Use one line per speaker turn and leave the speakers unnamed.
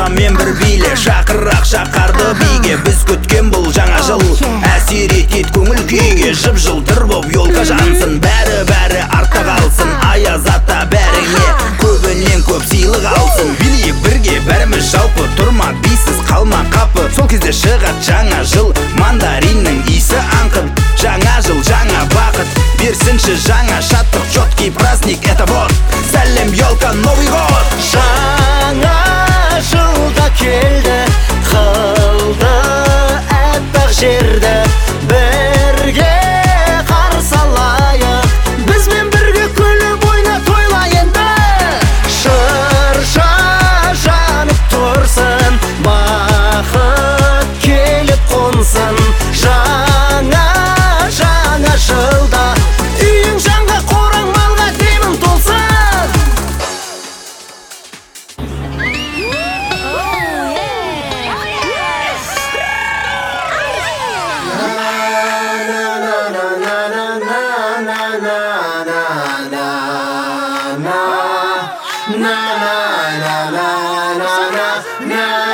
алтамен бір биле, шақырақ шақарды биге. Біз күткен бұл жаңа жыл әсер етет көңіл күйге. Жып жылтыр боп елка жансын, бәрі артта қалсын. Аяз ата бәріңе көбінен көп сыйлық алсын. Билейік бірге бәріміз жалпы, тұрма бейсіз қалма қапы. Сол кезде шығат жаңа жыл, мандариннің иісі аңқып. Жаңа жыл жаңа бақыт берсінші, жаңа шаттық, четкий праздник, это вот сәлем елка, Новый год.
Жаңа жылда келді, қылды әппақ жерді, бірге қарсы алайық, бізбен бірге күліп ойна тойла енді. Шырша жанып тұрсын, бақыт келіп қонсын. Жаңа жылда үйің жанға, қораң малға демің толсын. Na